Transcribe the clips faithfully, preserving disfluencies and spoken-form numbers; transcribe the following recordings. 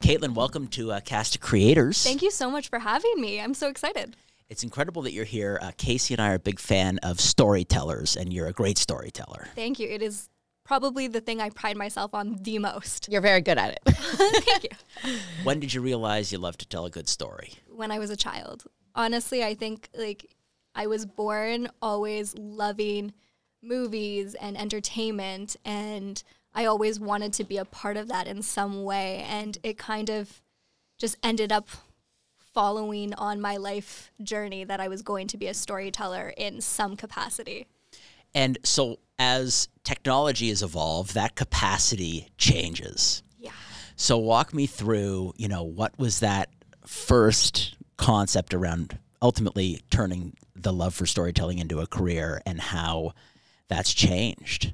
Caitlin, welcome to uh, Cast of Creators. Thank you so much for having me. I'm so excited. It's incredible that you're here. Uh, Casey and I are a big fan of storytellers, and you're a great storyteller. Thank you. It is probably the thing I pride myself on the most. You're very good at it. Thank you. When did you realize you love to tell a good story? When I was a child. Honestly, I think like I was born always loving movies and entertainment, and I always wanted to be a part of that in some way, and it kind of just ended up following on my life journey that I was going to be a storyteller in some capacity. And so as technology has evolved, that capacity changes. Yeah. So walk me through, you know, what was that first concept around ultimately turning the love for storytelling into a career and how that's changed?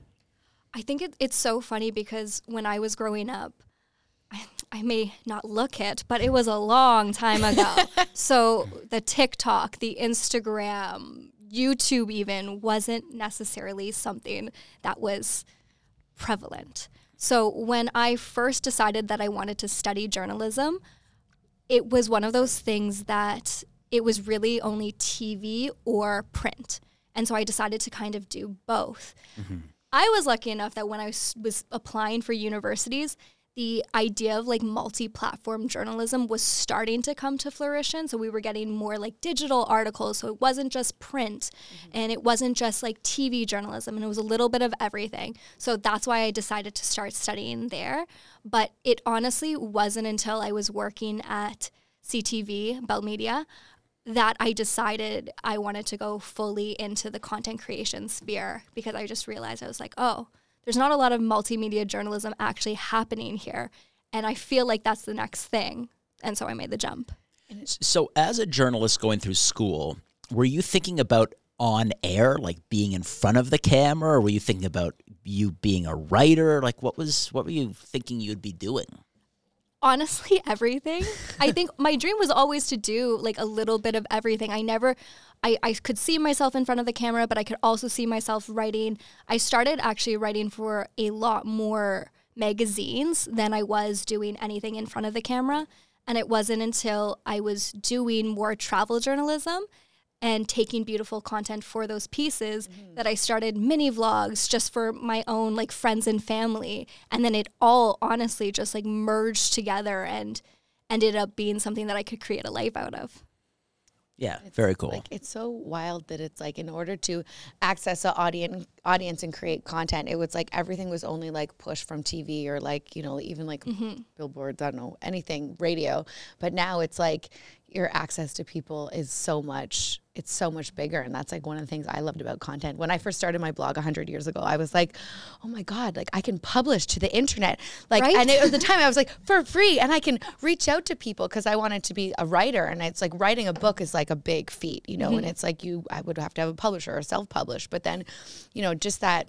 I think it, it's so funny because when I was growing up, I, I may not look it, but it was a long time ago. So the TikTok, the Instagram, YouTube even wasn't necessarily something that was prevalent. So when I first decided that I wanted to study journalism, it was one of those things that it was really only T V or print. And so I decided to kind of do both. Mm-hmm. I was lucky enough that when I was, was applying for universities, the idea of like multi-platform journalism was starting to come to fruition. So we were getting more like digital articles. So it wasn't just print mm-hmm. and it wasn't just like T V journalism, and it was a little bit of everything. So that's why I decided to start studying there. But it honestly wasn't until I was working at C T V, Bell Media, that I decided I wanted to go fully into the content creation sphere, because I just realized I was like, oh, there's not a lot of multimedia journalism actually happening here. And I feel like that's the next thing. And so I made the jump. So as a journalist going through school, were you thinking about on air, like being in front of the camera, or were you thinking about you being a writer? Like what was, what were you thinking you'd be doing? Honestly, everything. I think my dream was always to do like a little bit of everything. I never, I, I could see myself in front of the camera, but I could also see myself writing. I started actually writing for a lot more magazines than I was doing anything in front of the camera. And it wasn't until I was doing more travel journalism and taking beautiful content for those pieces mm-hmm. that I started mini vlogs just for my own like friends and family. And then it all honestly just like merged together and ended up being something that I could create a life out of. Yeah, it's very cool. Like, it's so wild that it's like in order to access an audience audience and create content, it was like everything was only like pushed from T V or like, you know, even like mm-hmm. billboards, I don't know, anything, radio. But now it's like your access to people is so much, it's so much bigger. And that's like one of the things I loved about content. When I first started my blog one hundred years ago, I was like, oh my God, like I can publish to the internet. Like, right? And it was the time I was like, for free. And I can reach out to people because I wanted to be a writer. And it's like writing a book is like a big feat, you know, mm-hmm. and it's like you, I would have to have a publisher or self-publish. But then, you know, just that,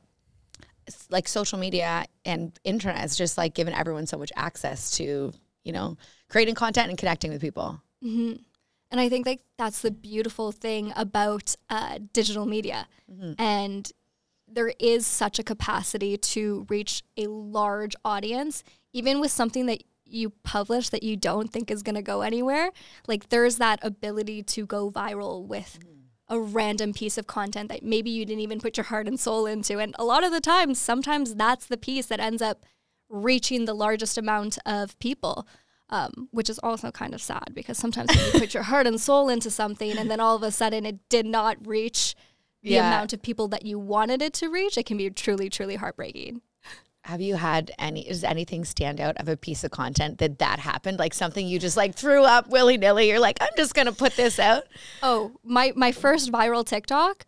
like social media and internet has just like given everyone so much access to, you know, creating content and connecting with people. Mm-hmm. And I think like that's the beautiful thing about uh, digital media. Mm-hmm. And there is such a capacity to reach a large audience, even with something that you publish that you don't think is going to go anywhere. Like there's that ability to go viral with mm-hmm. a random piece of content that maybe you didn't even put your heart and soul into. And a lot of the times, sometimes that's the piece that ends up reaching the largest amount of people. Um, which is also kind of sad because sometimes when you put your heart and soul into something and then all of a sudden it did not reach the yeah. amount of people that you wanted it to reach, it can be truly, truly heartbreaking. Have you had any, does anything stand out of a piece of content that that happened? Like something you just like threw up willy-nilly, you're like, I'm just going to put this out? Oh, my, my first viral TikTok,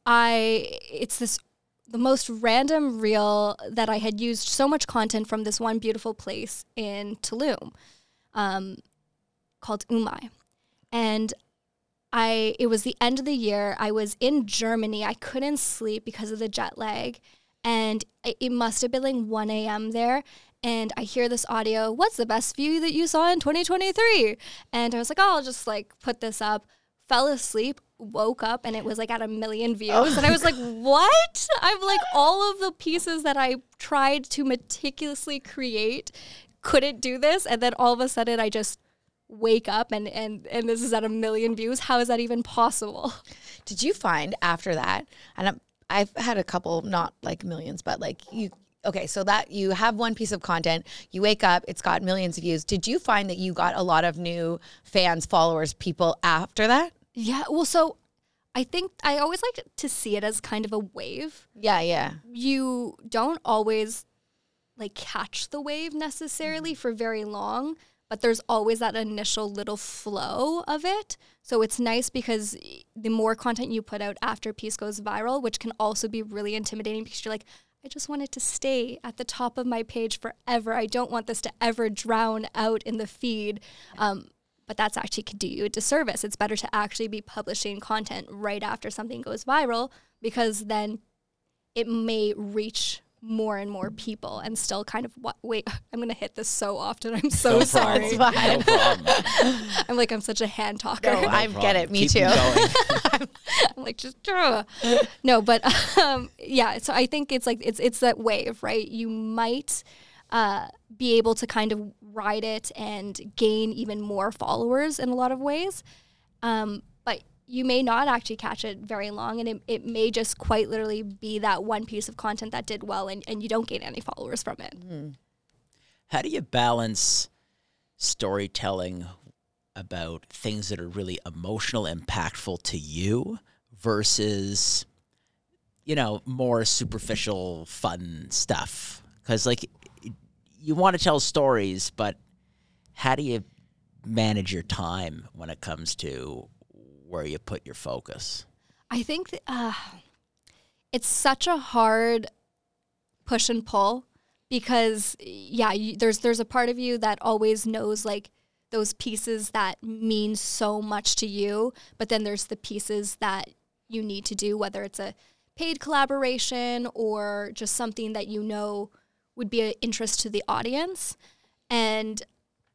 I, it's this the most random reel that I had used so much content from this one beautiful place in Tulum. Um, called Umai. And I, it was the end of the year. I was in Germany. I couldn't sleep because of the jet lag. And it, it must have been like one a.m. there. And I hear this audio, what's the best view that you saw in twenty twenty-three? And I was like, oh, I'll just like put this up. Fell asleep, woke up, and it was like at a million views. Oh. And I was like, what? I'm like, all of the pieces that I tried to meticulously create couldn't do this. And then all of a sudden I just wake up and, and, and this is at a million views. How is that even possible? Did you find after that, and I'm, I've had a couple, not like millions, but like you, okay, so that you have one piece of content, you wake up, it's got millions of views. Did you find that you got a lot of new fans, followers, people after that? Yeah, well, so I think I always like to see it as kind of a wave. Yeah, yeah. You don't always like catch the wave necessarily for very long, but there's always that initial little flow of it. So it's nice because the more content you put out after a piece goes viral, which can also be really intimidating because you're like, I just want it to stay at the top of my page forever. I don't want this to ever drown out in the feed. Um, but that's actually could do you a disservice. It's better to actually be publishing content right after something goes viral because then it may reach more and more people and still kind of what wait I'm gonna hit this so often. I'm so No sorry. problem. No problem. I'm like I'm such a hand talker. No, I get it. Me Keep too. 'em going. I'm like just uh. no, but um, yeah. So I think it's like it's it's that wave, right? You might uh, be able to kind of ride it and gain even more followers in a lot of ways, um, but you may not actually catch it very long, and it, it may just quite literally be that one piece of content that did well, and, and you don't gain any followers from it. Mm. How do you balance storytelling about things that are really emotional, impactful to you versus, you know, more superficial, fun stuff? Because, like, you want to tell stories, but how do you manage your time when it comes to where you put your focus? I think that, uh, it's such a hard push and pull because, yeah, you, there's there's a part of you that always knows, like, those pieces that mean so much to you, but then there's the pieces that you need to do, whether it's a paid collaboration or just something that you know would be of interest to the audience. And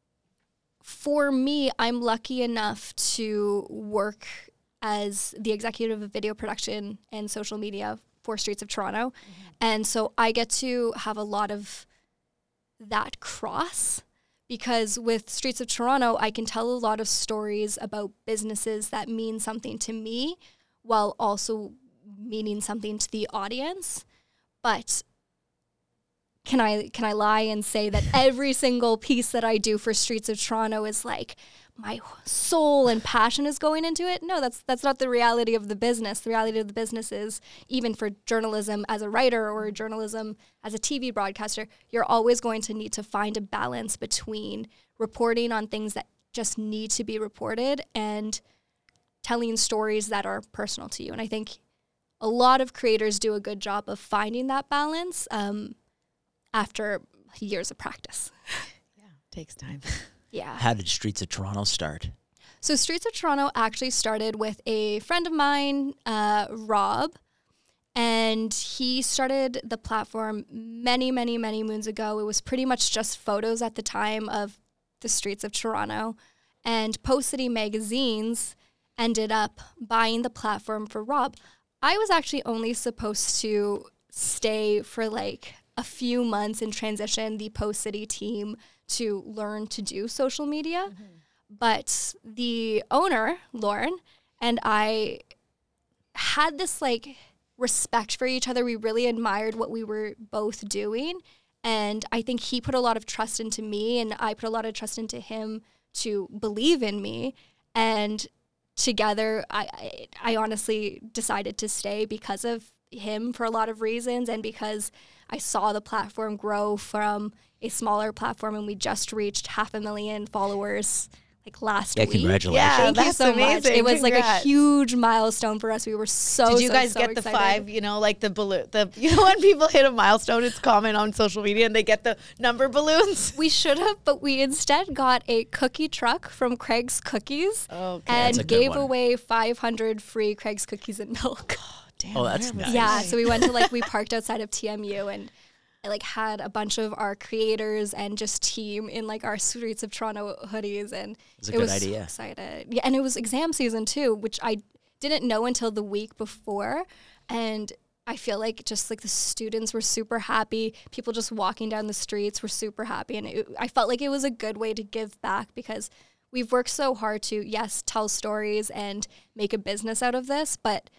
for me, I'm lucky enough to work as the executive of video production and social media for Streets of Toronto. Mm-hmm. And so I get to have a lot of that cross because with Streets of Toronto, I can tell a lot of stories about businesses that mean something to me while also meaning something to the audience. But Can I can I lie and say that every single piece that I do for Streets of Toronto is like my soul and passion is going into it? No, that's that's not the reality of the business. The reality of the business is, even for journalism as a writer or journalism as a T V broadcaster, you're always going to need to find a balance between reporting on things that just need to be reported and telling stories that are personal to you. And I think a lot of creators do a good job of finding that balance. Um, after years of practice. Yeah, takes time. Yeah. How did Streets of Toronto start? So Streets of Toronto actually started with a friend of mine, uh, Rob, and he started the platform many, many, many moons ago. It was pretty much just photos at the time of the Streets of Toronto, and Post City magazines ended up buying the platform for Rob. I was actually only supposed to stay for like a few months and transition the Post City team to learn to do social media. Mm-hmm. But the owner, Lauren, and I had this like respect for each other. We really admired what we were both doing. And I think he put a lot of trust into me and I put a lot of trust into him to believe in me. And together, I, I, I honestly decided to stay because of him for a lot of reasons and because I saw the platform grow from a smaller platform and we just reached half a million followers like last yeah, week. Congratulations. Yeah, Thank that's you so amazing. much. It was Congrats. like a huge milestone for us. We were so Did you so, guys so get excited. the five, you know, like the balloon, the, you know, when people hit a milestone, it's common on social media and they get the number balloons? We should have, but we instead got a cookie truck from Craig's Cookies Okay. That's a and good gave one. away five hundred free Craig's Cookies and milk. Damn, Oh, that's where was nice. Yeah, I? so we went to like, we parked outside of T M U and I like had a bunch of our creators and just team in like our Streets of Toronto hoodies and It's a it good was idea. so excited. Yeah, and it was exam season too, which I didn't know until the week before. And I feel like just like the students were super happy. People just walking down the streets were super happy. And it, I felt like it was a good way to give back because we've worked so hard to, yes, tell stories and make a business out of this, but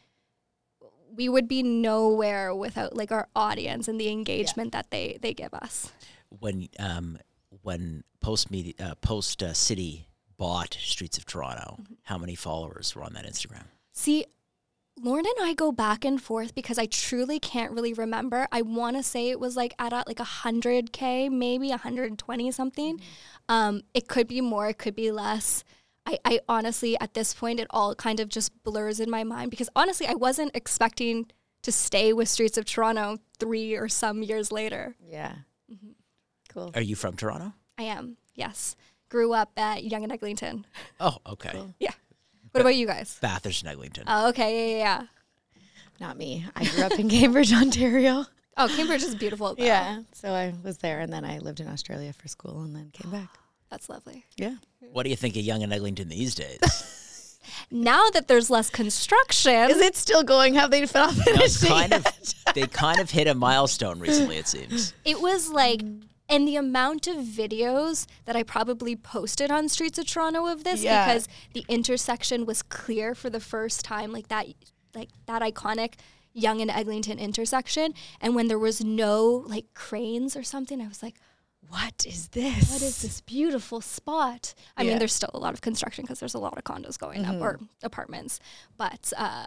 we would be nowhere without like our audience and the engagement yeah. that they, they give us. When um when Post Media uh, Post uh, City bought Streets of Toronto, mm-hmm. how many followers were on that Instagram? See, Lauren and I go back and forth because I truly can't really remember. I want to say it was like at a, like one hundred K, maybe one hundred twenty something. Mm-hmm. Um, it could be more, it could be less. I, I honestly, at this point, it all kind of just blurs in my mind because honestly, I wasn't expecting to stay with Streets of Toronto three or some years later. Yeah. Mm-hmm. Cool. Are you from Toronto? I am, yes. Grew up at Yonge and Eglinton. Oh, okay. Cool. Yeah. What about you guys? Bathurst and Eglinton. Oh, okay, yeah, yeah, yeah. Not me. I grew up in Cambridge, Ontario. Oh, Cambridge is beautiful, though. Yeah, so I was there, and then I lived in Australia for school, and then came back. That's lovely. Yeah. What do you think of Yonge and Eglinton these days? Now that there's less construction, is it still going? Have they not finished no, kind it yet? of, they kind of hit a milestone recently, it seems. It was like... And the amount of videos that I probably posted on Streets of Toronto of this yeah. because the intersection was clear for the first time, like that like that iconic Yonge and Eglinton intersection. And when there was no like cranes or something, I was like, what is this? What is this beautiful spot? I yeah. mean, there's still a lot of construction because there's a lot of condos going mm-hmm. up or apartments. But uh,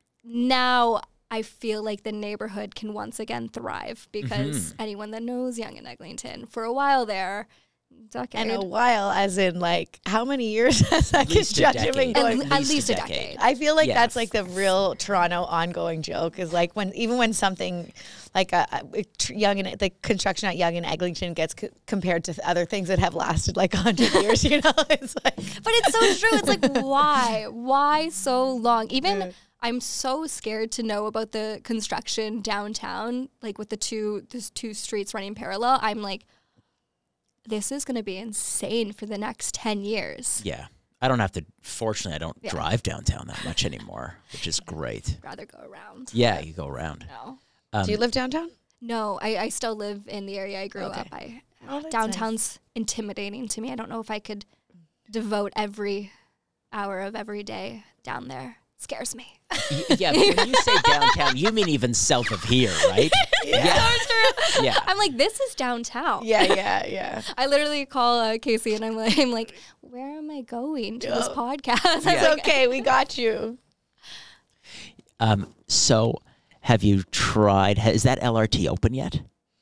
now I feel like the neighborhood can once again thrive because mm-hmm. anyone that knows Yonge and Eglinton for a while there, decade. And a while, as in like how many years has that construction been going? At, at least, least a decade. decade. I feel like yeah. that's like the real Toronto ongoing joke is like when even when something like a, a Yonge and the construction at Yonge and Eglinton gets c- compared to other things that have lasted like a hundred years, you know, it's like. But it's so true. It's like why, why so long? Even. Mm. I'm so scared to know about the construction downtown, like with the two, there's two streets running parallel. I'm like, this is going to be insane for the next ten years. Yeah. I don't have to, fortunately, I don't yeah. drive downtown that much anymore, which is great. I'd rather go around. Yeah, you go around. No. Um, Do you live downtown? No, I, I still live in the area I grew okay. up. I oh, Downtown's nice. Intimidating to me. I don't know if I could devote every hour of every day down there. Scares me. Yeah, but when you say downtown, you mean even south of here, right? yeah. yeah. So true. Yeah. I'm like, this is downtown. Yeah, yeah, yeah. I literally call uh, Casey and I'm like, I'm like, where am I going to oh. this podcast? Yeah. It's like, okay, we got you. Um. So, have you tried? Is that L R T open yet?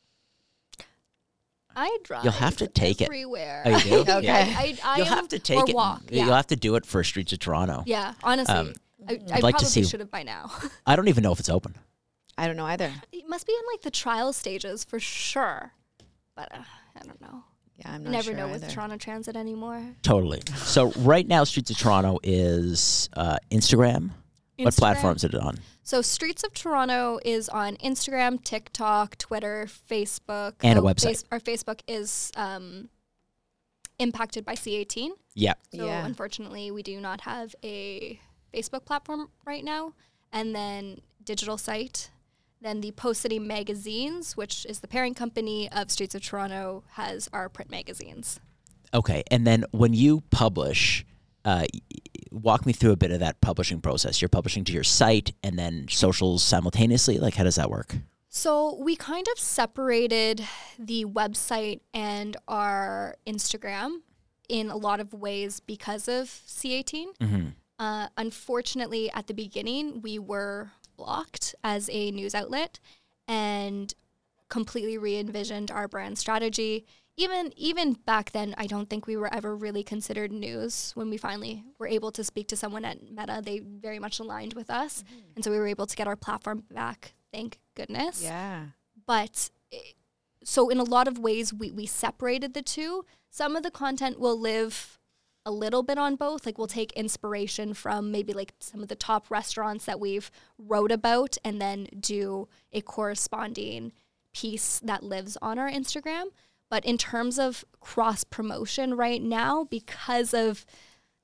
I drive. You'll have to take everywhere. it. Oh, you do? Okay. Yeah. I, I You'll am, have to take it. Walk, yeah. You'll have to do it for Streets of Toronto. Yeah, honestly. Um, I, I I'd like probably to see, should have by now. I don't even know if it's open. I don't know either. It must be in like the trial stages for sure, but uh, I don't know. Yeah, I'm not I never sure know either. with Toronto Transit anymore. Totally. So right now, Streets of Toronto is uh, Instagram. Instagram. What platforms is it on? So Streets of Toronto is on Instagram, TikTok, Twitter, Facebook. And oh, a website. Face- our Facebook is um, impacted by C eighteen. Yeah. So yeah. unfortunately, we do not have a Facebook platform right now. And then digital site. Then the Post City Magazines, which is the parent company of Streets of Toronto, has our print magazines. Okay. And then when you publish, uh, walk me through a bit of that publishing process. You're publishing to your site and then socials simultaneously? Like, how does that work? So we kind of separated the website and our Instagram in a lot of ways because of C eighteen. Mm-hmm. Uh, unfortunately, at the beginning, we were blocked as a news outlet and completely re-envisioned our brand strategy. Even even back then, I don't think we were ever really considered news. When we finally were able to speak to someone at Meta, they very much aligned with us. Mm-hmm. And so we were able to get our platform back, thank goodness. Yeah. But it, so in a lot of ways, we, we separated the two. Some of the content will live a little bit on both. Like we'll take inspiration from maybe like some of the top restaurants that we've wrote about and then do a corresponding piece that lives on our Instagram. But in terms of cross promotion right now, because of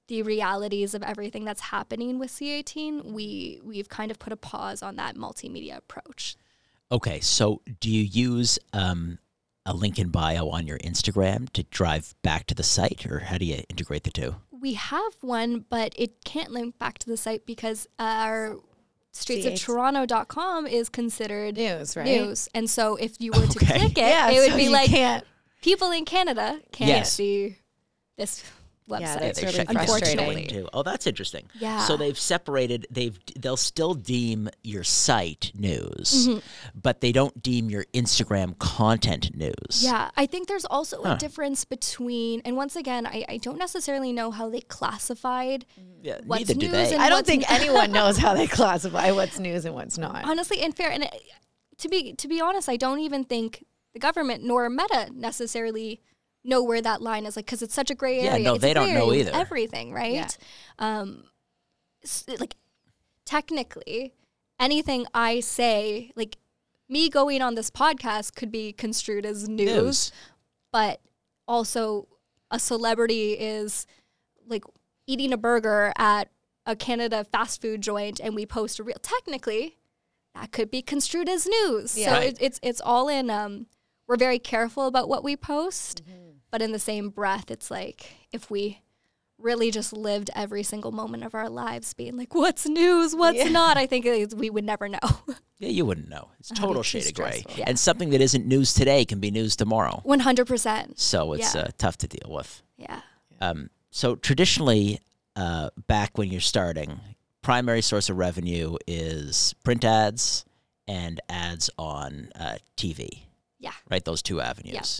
the realities of everything that's happening with C eighteen, we we've kind of put a pause on that multimedia approach. Okay, so do you use um, a link in bio on your Instagram to drive back to the site, or how do you integrate the two? We have one, but it can't link back to the site because our streets of toronto dot com is considered News, right? news. And so if you were to Okay. click it, Yeah, it would so be you like can't- people in Canada can't Yes. see this website. Yeah, Yeah, that's they really shut you down frustrating. too. Oh, that's interesting. Yeah. So they've separated. They've they'll still deem your site news, Mm-hmm. but they don't deem your Instagram content news. Yeah, I think there's also Huh. a difference between, and once again, I, I don't necessarily know how they classified Yeah, what's neither do news they. and I don't what's think n- anyone knows how they classify what's news and what's not. honestly and fair. And it, to be to be honest, I don't even think the government nor Meta necessarily know where that line is, like, because it's such a gray Yeah, area. no, It's they don't know very either. Everything, right? Yeah. Um, s- like technically, anything I say, like me going on this podcast, could be construed as news. News. But also a celebrity is like eating a burger at a Canada fast food joint and we post a reel. Technically, that could be construed as news. Yeah. So Right. it, it's it's all in. Um, we're very careful about what we post, but in the same breath, it's like if we really just lived every single moment of our lives being like, what's news, what's Yeah. not, I think it- we would never know. Yeah, you wouldn't know. It's That'd total be too shade of gray. stressful. Yeah. And something that isn't news today can be news tomorrow. one hundred percent. So it's Yeah. uh, tough to deal with. Yeah. Um, so traditionally, uh, back when you're starting, primary source of revenue is print ads and ads on uh, T V. Yeah. Right, those two avenues.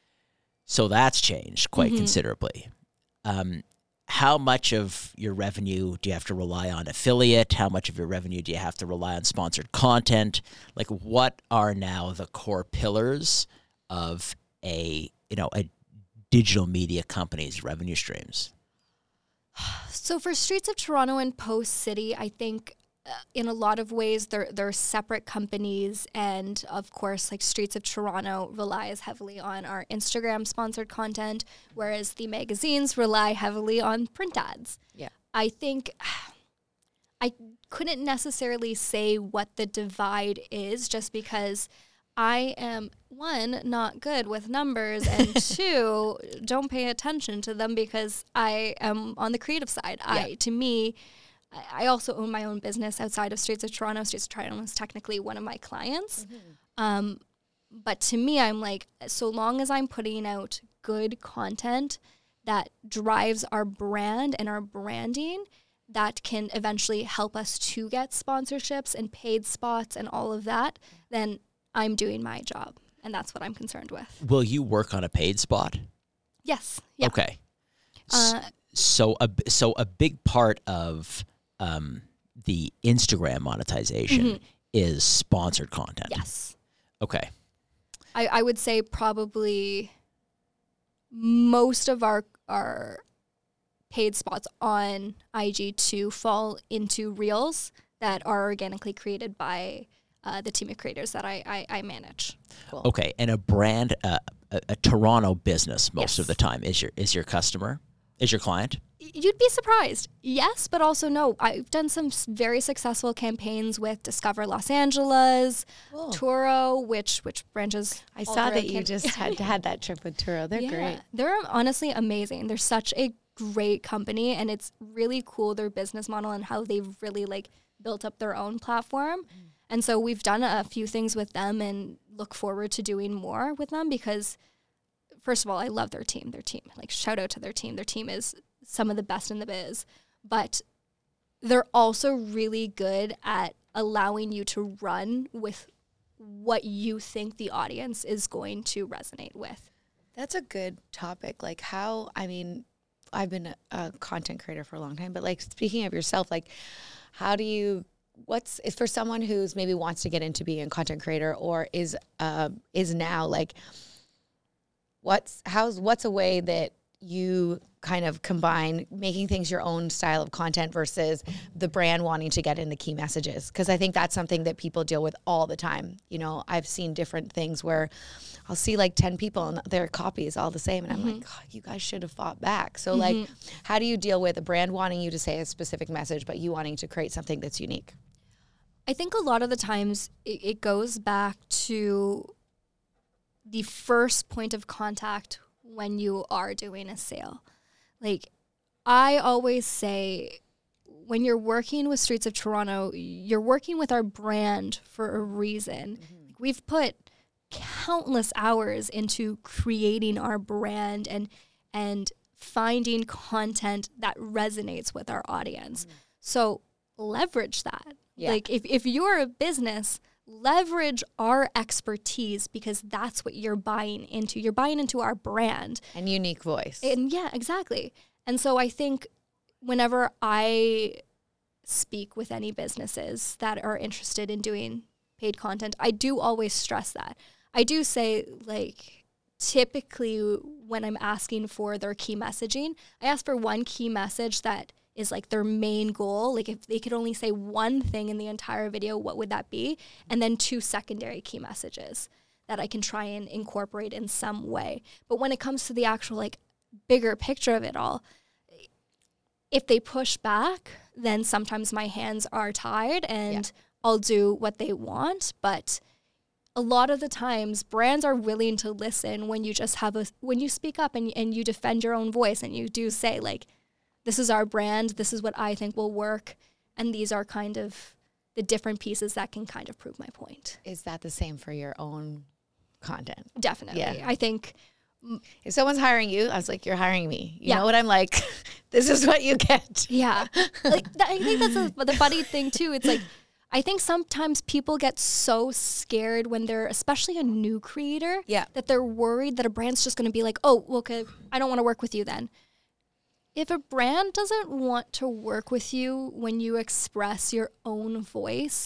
So that's changed quite Mhm. considerably. Um, how much of your revenue do you have to rely on affiliate? How much of your revenue do you have to rely on sponsored content? Like, what are now the core pillars of a you know a digital media company's revenue streams? So for Streets of Toronto and Post City, I think uh, in a lot of ways they're they're separate companies, and of course, like Streets of Toronto relies heavily on our Instagram sponsored content, whereas the magazines rely heavily on print ads. Yeah. I think I couldn't necessarily say what the divide is, just because I am, one, not good with numbers, and two, don't pay attention to them because I am on the creative side. I, to me, I I also own my own business outside of Streets of Toronto. Streets of Toronto is technically one of my clients. Um, but to me, I'm like, so long as I'm putting out good content that drives our brand and our branding, that can eventually help us to get sponsorships and paid spots and all of that, then I'm doing my job. And that's what I'm concerned with. Will you work on a paid spot? Yes. Yeah. Okay. S- Uh, so a b- so a big part of um, the Instagram monetization is sponsored content. yes. Okay. I, I would say probably most of our our paid spots on I G two fall into reels that are organically created by uh, the team of creators that I, I, I manage. Okay. And a brand, uh, a, a Toronto business, most Yes. of the time is your is your customer, is your client. You'd be surprised. Yes, but also no. I've done some s- very successful campaigns with Discover Los Angeles, Turo, which which branches. I all saw throughout that you Can- just had had that trip with Turo. They're Yeah. great. They're honestly amazing. They're such a great company, and it's really cool their business model and how they've really like built up their own platform. And so we've done a few things with them and look forward to doing more with them because first of all, I love their team. Their team, like shout out to their team. Their team is some of the best in the biz, but they're also really good at allowing you to run with what you think the audience is going to resonate with. That's a good topic. Like how, I mean, I've been a, a content creator for a long time, but like speaking of yourself, like how do you, what's, if for someone who's maybe wants to get into being a content creator or is, uh, is now like, what's, how's, what's a way that you kind of combine making things your own style of content versus the brand wanting to get in the key messages? Because I think that's something that people deal with all the time. You know, I've seen different things where I'll see like ten people and their copy is all the same. And I'm mm-hmm. like, oh, you guys should have fought back. So mm-hmm. like, how do you deal with a brand wanting you to say a specific message, but you wanting to create something that's unique? I think a lot of the times it, it goes back to the first point of contact when you are doing a sale. Like, I always say, when you're working with Streets of Toronto, you're working with our brand for a reason. Mm-hmm. We've put countless hours into creating our brand and and finding content that resonates with our audience. Mm-hmm. So leverage that. Yeah. Like, if, if you're a business, leverage our expertise, because that's what you're buying into. You're buying into our brand. And unique voice. And yeah, exactly. And so I think whenever I speak with any businesses that are interested in doing paid content, I do always stress that. I do say, like, typically when I'm asking for their key messaging, I ask for one key message that is like their main goal. Like, if they could only say one thing in the entire video, what would that be? And then two secondary key messages that I can try and incorporate in some way. But when it comes to the actual, like, bigger picture of it all, if they push back, then sometimes my hands are tied and yeah. I'll do what they want. But a lot of the times brands are willing to listen when you just have a, when you speak up and, and you defend your own voice and you do say, like, this is our brand, this is what I think will work, and these are kind of the different pieces that can kind of prove my point. Is that the same for your own content? Definitely. Yeah. I think if someone's hiring you, I was like, you're hiring me. You yeah. know what I'm like? This is what you get. Yeah. Like, that, I think that's a, the funny thing too. It's like, I think sometimes people get so scared when they're, especially a new creator, yeah. that they're worried that a brand's just going to be like, oh, well, okay, I don't want to work with you then. If a brand doesn't want to work with you when you express your own voice,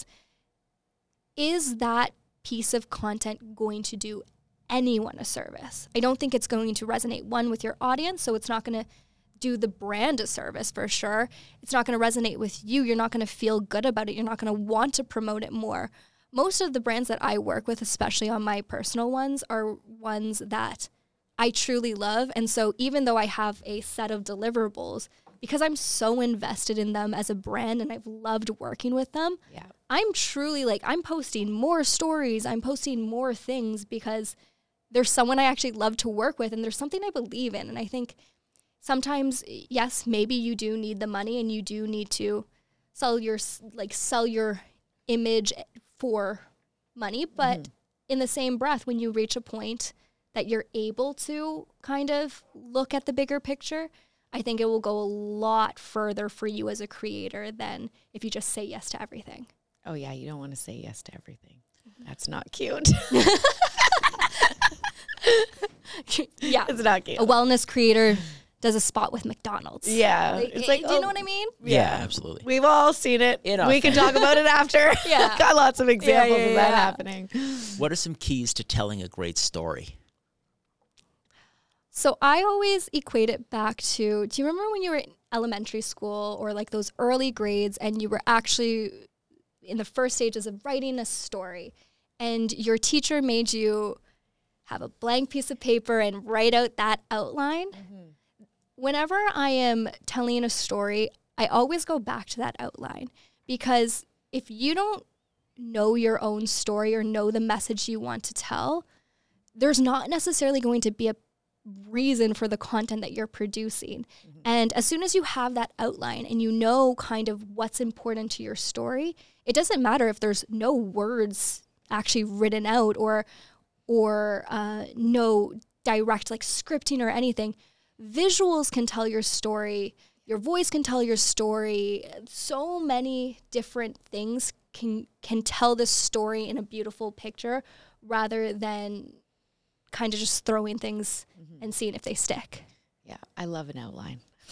is that piece of content going to do anyone a service? I don't think it's going to resonate, one, with your audience, so it's not going to do the brand a service for sure. It's not going to resonate with you. You're not going to feel good about it. You're not going to want to promote it more. Most of the brands that I work with, especially on my personal ones, are ones that I truly love. And so even though I have a set of deliverables, because I'm so invested in them as a brand and I've loved working with them, yeah. I'm truly like, I'm posting more stories, I'm posting more things because there's someone I actually love to work with and there's something I believe in. And I think sometimes, yes, maybe you do need the money and you do need to sell your, like, sell your image for money. But mm-hmm. in the same breath, when you reach a point that you're able to kind of look at the bigger picture, I think it will go a lot further for you as a creator than if you just say yes to everything. Oh yeah, you don't want to say yes to everything. Mm-hmm. That's not cute. Yeah. It's not cute. A wellness creator does a spot with McDonald's. Yeah. Like, it's like, do oh, you know what I mean? Yeah, yeah, absolutely. We've all seen it. In we can talk about it after. Yeah. Got lots of examples yeah, yeah, of that yeah. happening. What are some keys to telling a great story? So I always equate it back to, do you remember when you were in elementary school or like those early grades and you were actually in the first stages of writing a story and your teacher made you have a blank piece of paper and write out that outline? Mm-hmm. Whenever I am telling a story, I always go back to that outline, because if you don't know your own story or know the message you want to tell, there's not necessarily going to be a reason for the content that you're producing. Mm-hmm. And as soon as you have that outline and you know kind of what's important to your story, it doesn't matter if there's no words actually written out or or uh, no direct like scripting or anything. Visuals can tell your story. Your voice can tell your story. So many different things can can tell this story in a beautiful picture rather than kind of just throwing things mm-hmm. and seeing if they stick. Yeah, I love an outline.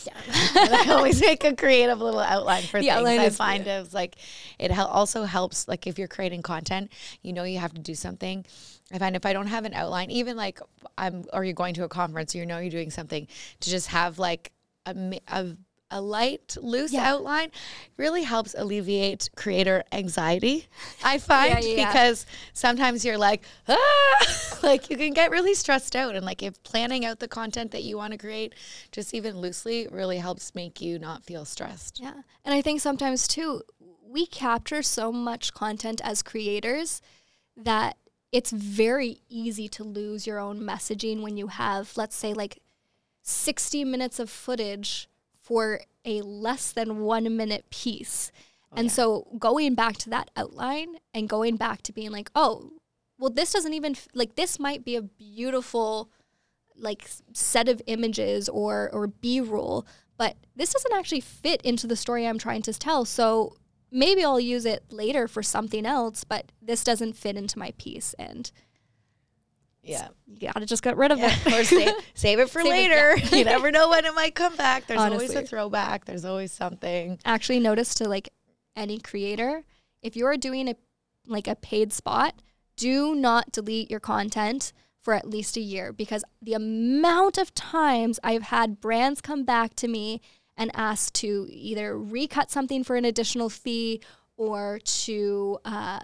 And I always make a creative little outline for The things. outline I is find good. it's like it hel- also helps. Like if you're creating content, you know you have to do something. I find if I don't have an outline, even like I'm, or you're going to a conference, you know you're doing something, to just have like a mi- a, a light, loose Yeah. outline really helps alleviate creator anxiety. I find Yeah, yeah, yeah. because sometimes you're like, ah, like you can get really stressed out, and like if planning out the content that you want to create, just even loosely, really helps make you not feel stressed. Yeah. And I think sometimes too, we capture so much content as creators that it's very easy to lose your own messaging when you have, let's say, like sixty minutes of footage for a less than one minute piece. Oh, and yeah. so going back to that outline and going back to being like, oh, well, this doesn't even, f- like, this might be a beautiful, like, s- set of images or, or B-roll, but this doesn't actually fit into the story I'm trying to tell. So maybe I'll use it later for something else, but this doesn't fit into my piece. And Yeah. you gotta just get rid of Yeah, it. or save, save it for Save it, later. yeah. You never know when it might come back. There's always Honestly. a throwback. There's always something. Actually notice to like any creator, if you're doing a like a paid spot, do not delete your content for at least a year, because the amount of times I've had brands come back to me and ask to either recut something for an additional fee or to uh,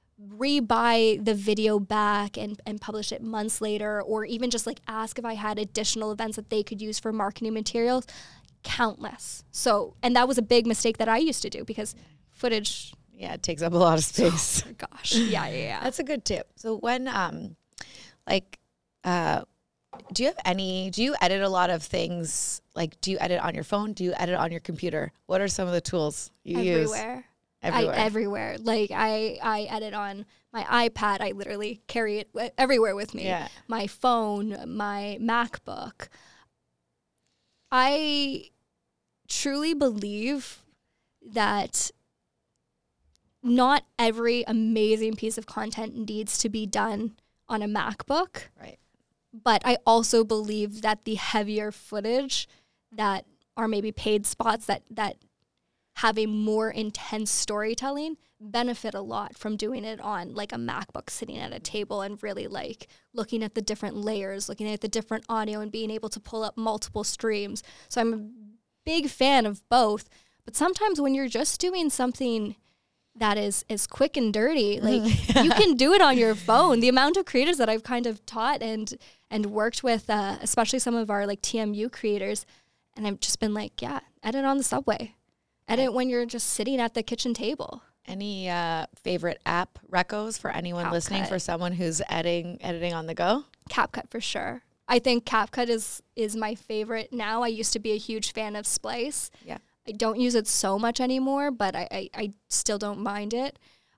rebuy the video back and, and publish it months later, or even just like ask if I had additional events that they could use for marketing materials. Countless. So, and that was a big mistake that I used to do because footage, Yeah, it takes up a lot of space. oh gosh, yeah, yeah, yeah. That's a good tip. So when, um, like, uh, do you have any, do you edit a lot of things? Like, do you edit on your phone? Do you edit on your computer? What are some of the tools you use? Everywhere. Everywhere. I, everywhere. Like I, I edit on my iPad. I literally carry it w- everywhere with me. Yeah. My phone, my MacBook. I truly believe that not every amazing piece of content needs to be done on a MacBook. Right. But I also believe that the heavier footage that are maybe paid spots that, that have a more intense storytelling benefit a lot from doing it on like a MacBook, sitting at a table and really like looking at the different layers, looking at the different audio and being able to pull up multiple streams. So I'm a big fan of both. But sometimes when you're just doing something that is is quick and dirty, like you can do it on your phone. The amount of creators that I've kind of taught and and worked with, uh, especially some of our like T M U creators, and I've just been like, yeah, edit on the subway. Edit when you're just sitting at the kitchen table. Any uh, favorite app recos for anyone listening, CapCut. for someone who's editing editing on the go? CapCut for sure. I think CapCut is is my favorite now. I used to be a huge fan of Splice. Yeah. I don't use it so much anymore, but I, I, I still don't mind it.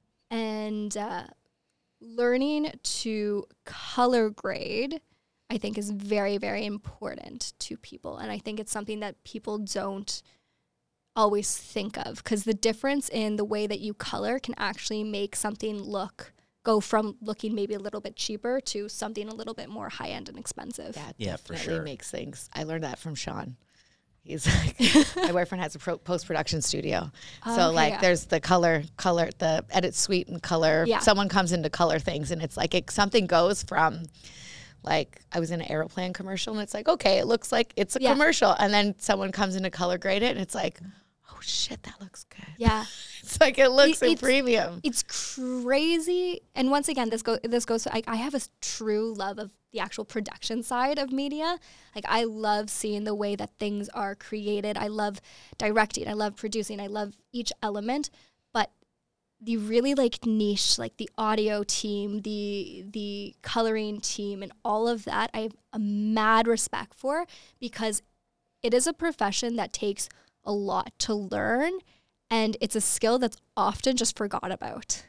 And uh, learning to color grade, I think, is very, very important to people. And I think it's something that people don't always think of, because the difference in the way that you color can actually make something look go from looking maybe a little bit cheaper to something a little bit more high end and expensive. That Yeah, for definitely sure. makes things. I learned that from Sean. He's like, my boyfriend has a pro- post-production studio. Oh, so okay, like yeah. there's the color, color, the edit suite and color. Yeah. Someone comes in to color things, and it's like it, something goes from like, I was in an Aeroplan commercial, and it's like, okay, it looks like it's a Yeah. commercial. And then someone comes in to color grade it, and it's like, oh shit, that looks good. Yeah. It's like, it looks It- in it's- premium. It's crazy. And once again, this go this goes I, I have a s- true love of the actual production side of media. Like I love seeing the way that things are created. I love directing. I love producing. I love each element. But the really like niche, like the audio team, the the coloring team, and all of that, I have a mad respect for, because it is a profession that takes a lot to learn, and it's a skill that's often just forgot about.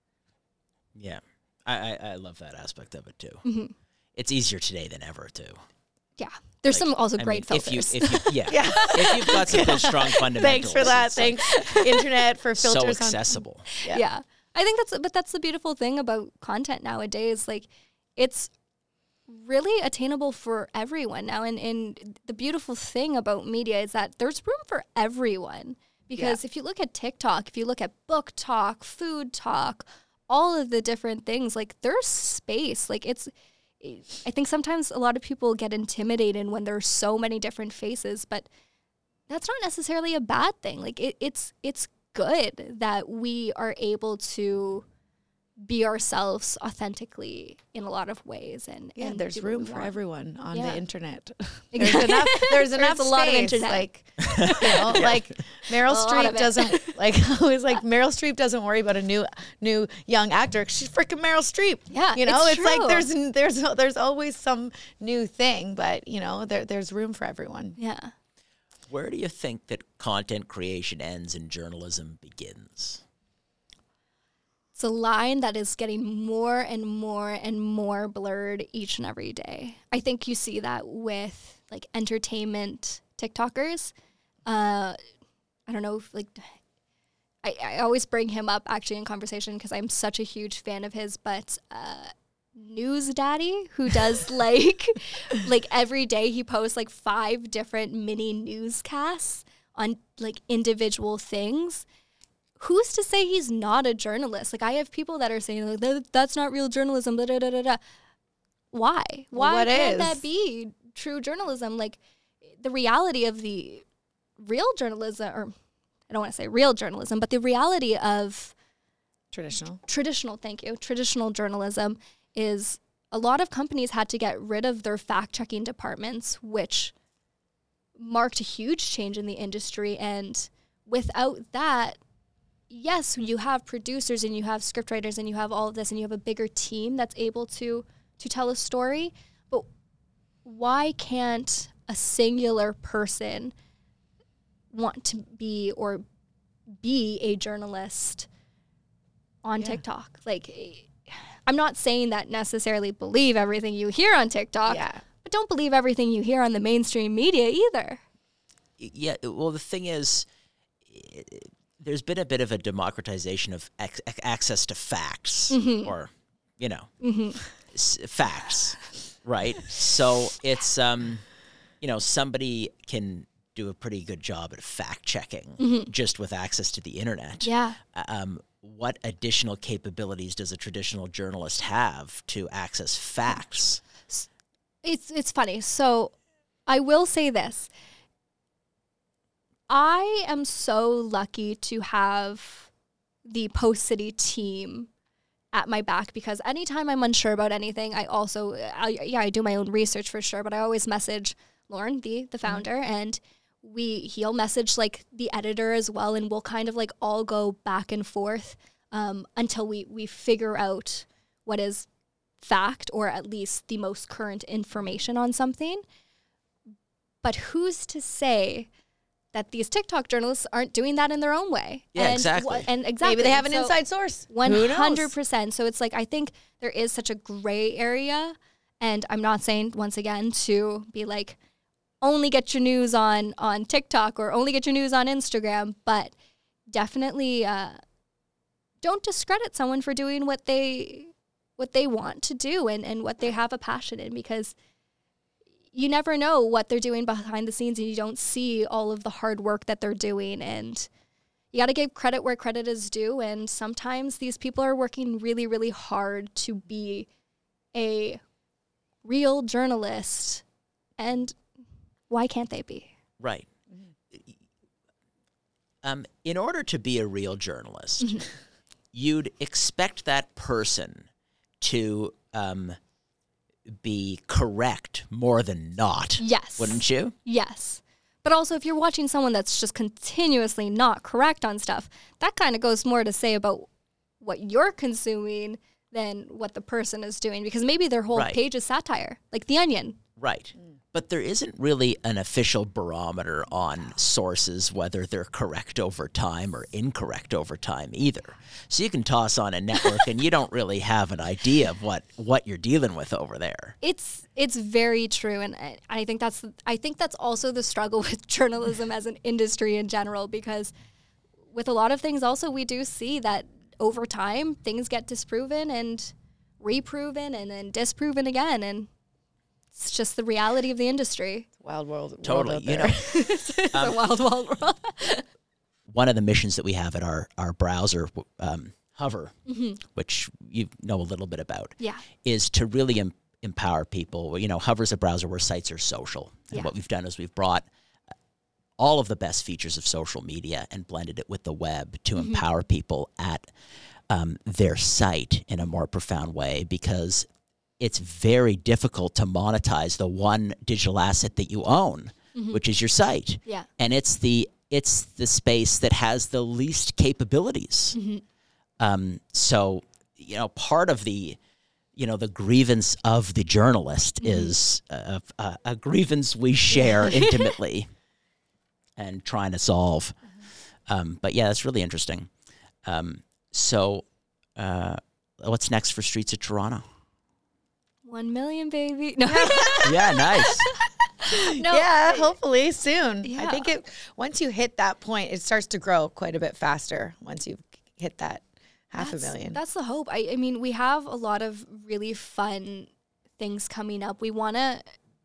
Yeah, I, I, I love that aspect of it too. Mm-hmm. It's easier today than ever too. Yeah. There's Like, some also I great mean, if you, filters. if you, yeah, Yeah. if you've got some good strong fundamentals, Thanks for that. it's, like, Thanks, internet, for so filters. on- accessible. Yeah. yeah. I think that's, but that's the beautiful thing about content nowadays. Like it's really attainable for everyone now. And, and the beautiful thing about media is that there's room for everyone. Because yeah. if you look at TikTok, if you look at book talk, food talk, all of the different things, like there's space. Like it's, I think sometimes a lot of people get intimidated when there's so many different faces, but that's not necessarily a bad thing. Like it, it's, it's good that we are able to be ourselves authentically in a lot of ways. And yeah, and there's room for everyone on yeah. the internet. There's enough, there's enough there's a space. lot of internet. Like, you know, yeah. like Meryl Streep doesn't like, I was like, Meryl Streep doesn't worry about a new, new young actor. She's freaking Meryl Streep. Yeah. You know, it's, it's like, there's, there's, there's always some new thing, but you know, there, there's room for everyone. Yeah. Where do you think that content creation ends and journalism begins? It's a line that is getting more and more and more blurred each and every day. I think you see that with like entertainment TikTokers. Uh, I don't know if like, I, I always bring him up actually in conversation because I'm such a huge fan of his, but uh, News Daddy, who does like, like every day he posts like five different mini newscasts on like individual things. Who's to say he's not a journalist? Like I have people that are saying like that, that's not real journalism. Da, da, da, da, da. Why? Why what can't is? that be true journalism? Like the reality of the real journalism, or I don't want to say real journalism, but the reality of traditional, traditional. Thank you. Traditional journalism is a lot of companies had to get rid of their fact-checking departments, which marked a huge change in the industry. And without that, yes, you have producers and you have scriptwriters and you have all of this and you have a bigger team that's able to to tell a story. But why can't a singular person want to be or be a journalist on yeah. TikTok? Like, I'm not saying that necessarily believe everything you hear on TikTok, yeah. but don't believe everything you hear on the mainstream media either. Yeah, well, the thing is, it, there's been a bit of a democratization of ac- access to facts, mm-hmm. or, you know, mm-hmm. s- facts, right? So it's, um, you know, somebody can do a pretty good job at fact checking mm-hmm. just with access to the internet. Yeah. Um, what additional capabilities does a traditional journalist have to access facts? It's it's funny. So I will say this. I am so lucky to have the Post City team at my back because anytime I'm unsure about anything, I also, I, yeah, I do my own research for sure, but I always message Lauren, the, the founder, mm-hmm. and we he'll message like the editor as well, and we'll kind of like all go back and forth um, until we, we figure out what is fact or at least the most current information on something. But who's to say that these TikTok journalists aren't doing that in their own way? Yeah, and, exactly. W- and exactly. Maybe they have an so inside source. one hundred percent. So it's like, I think there is such a gray area. And I'm not saying, once again, to be like, only get your news on, on TikTok or only get your news on Instagram. But definitely uh, don't discredit someone for doing what they what they want to do and, and what they have a passion in, because you never know what they're doing behind the scenes and you don't see all of the hard work that they're doing. And you got to give credit where credit is due. And sometimes these people are working really, really hard to be a real journalist. And why can't they be? Right. Um, in order to be a real journalist, mm-hmm. you'd expect that person to um, be correct more than not. Yes. Wouldn't you? Yes. But also, if you're watching someone that's just continuously not correct on stuff, that kind of goes more to say about what you're consuming than what the person is doing, because maybe their whole right. page is satire, like The Onion. Right. Mm. But there isn't really an official barometer on sources, whether they're correct over time or incorrect over time either. So you can toss on a network and you don't really have an idea of what, what you're dealing with over there. It's it's very true, and I, I think that's I think that's also the struggle with journalism as an industry in general, because with a lot of things also we do see that over time things get disproven and reproven and then disproven again, and it's just the reality of the industry. Wild world. Totally. World out You there. know, It's Um, a wild, wild world. one of the missions that we have at our, our browser, um, Hover, Mm-hmm. which you know a little bit about, Yeah. is to really em- empower people. You know, Hover's a browser where sites are social. And Yeah. what we've done is we've brought all of the best features of social media and blended it with the web to Mm-hmm. empower people at um, their site in a more profound way, because it's very difficult to monetize the one digital asset that you own, which is your site. Yeah. And it's the it's the space that has the least capabilities. Um, so, you know, part of the, you know, the grievance of the journalist is a, a, a grievance we share intimately and trying to solve. Um, but yeah, that's really interesting. Um, so, uh, what's next for Streets of Toronto? One million, baby. No. Yeah, nice. no. Yeah, hopefully soon. Yeah. I think it once you hit that point, it starts to grow quite a bit faster once you hit that half that's, a million. That's the hope. I, I mean, we have a lot of really fun things coming up. We want to,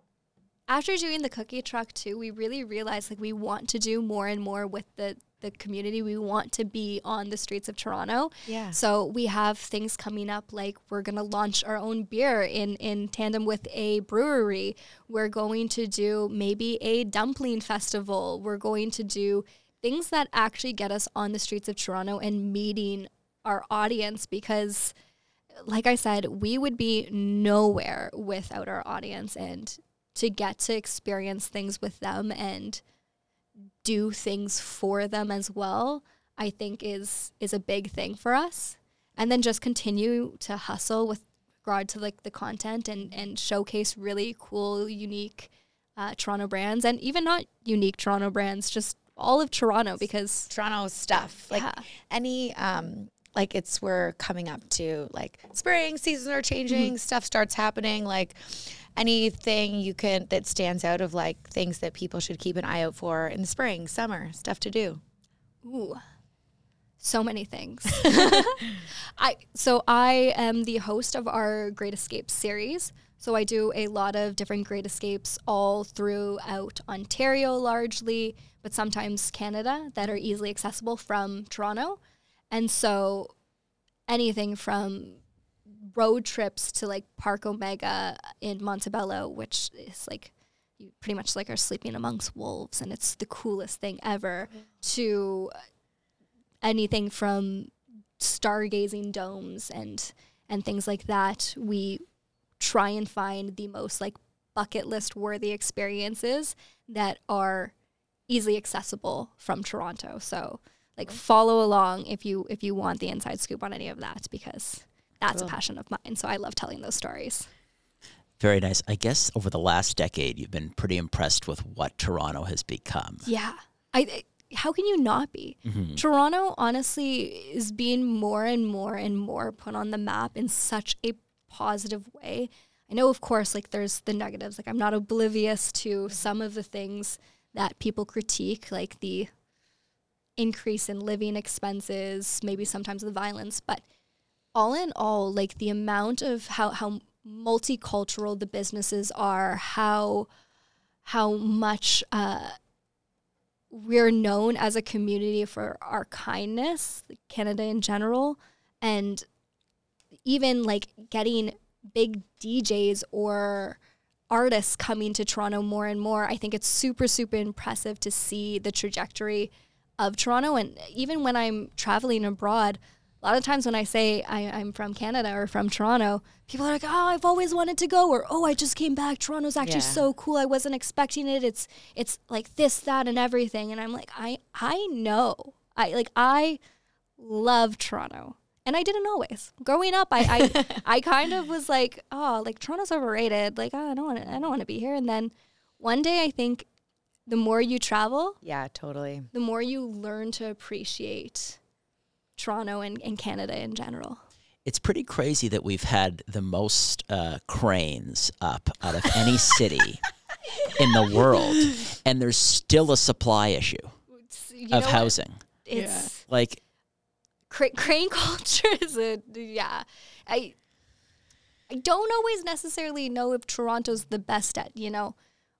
after doing the cookie truck too, we really realized like we want to do more and more with the, the community. We want to be on the streets of Toronto. Yeah. So we have things coming up like we're going to launch our own beer in, in tandem with a brewery. We're going to do maybe a dumpling festival. We're going to do things that actually get us on the streets of Toronto and meeting our audience, because like I said, we would be nowhere without our audience, and to get to experience things with them and do things for them as well, I think is is a big thing for us. And then just continue to hustle with regard to like the content and, and showcase really cool, unique uh, Toronto brands, and even not unique Toronto brands, just all of Toronto, because Toronto stuff. Like Yeah. any um like it's we're coming up to like spring, seasons are changing, stuff starts happening, like anything you can that stands out of like things that people should keep an eye out for in the spring, summer, stuff to do. ooh, so many things. I so I am the host of our Great Escapes series. So I do a lot of different Great Escapes all throughout Ontario largely, but sometimes Canada that are easily accessible from Toronto. And so anything from road trips to like Park Omega in Montebello, which is like you pretty much like are sleeping amongst wolves and it's the coolest thing ever, to anything from stargazing domes and and things like that. We try and find the most like bucket list worthy experiences that are easily accessible from Toronto. So like follow along if you if you want the inside scoop on any of that, because that's Cool. a passion of mine. So I love telling those stories. Very nice. I guess over the last decade, you've been pretty impressed with what Toronto has become. Yeah. I, I how can you not be? Mm-hmm. Toronto honestly is being more and more and more put on the map in such a positive way. I know, of course, like there's the negatives. Like I'm not oblivious to some of the things that people critique, like the increase in living expenses, maybe sometimes the violence, but all in all, like the amount of how, how multicultural the businesses are, how how much uh, we're known as a community for our kindness, like Canada in general, and even like getting big D Js or artists coming to Toronto more and more. I think it's super, super impressive to see the trajectory of Toronto. And even when I'm traveling abroad, a lot of times when I say I, I'm from Canada or from Toronto, people are like, oh, I've always wanted to go, or, oh, I just came back. Toronto's actually Yeah. so cool. I wasn't expecting it. It's it's like this, that, and everything. And I'm like, I I know. I like I love Toronto. And I didn't always. Growing up, I I, I kind of was like, oh, like Toronto's overrated. Like, oh, I don't want to I don't want to be here. And then one day I think the more you travel, Yeah, totally. the more you learn to appreciate Toronto and, and Canada in general. It's pretty crazy that we've had the most uh, cranes up out of any city in the world, and there's still a supply issue It's, you of know what? housing. It's Like, cra- crane culture is a yeah. I I don't always necessarily know if Toronto's the best at, you know,